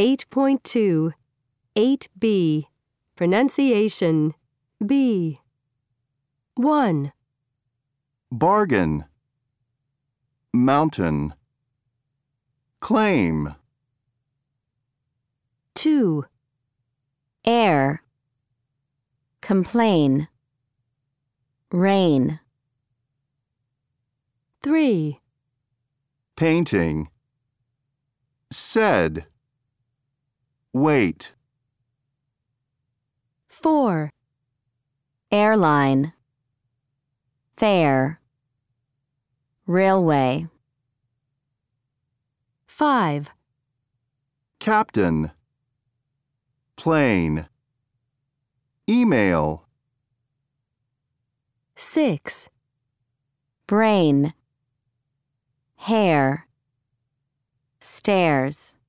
8.2 8b Pronunciation B 1. Bargain, mountain, claim. 2. Air, complain, rain. 3. Painting, said, wait. 4. Airline, fare, railway. 5. Captain, plane, email. 6. Brain, hair, stairs.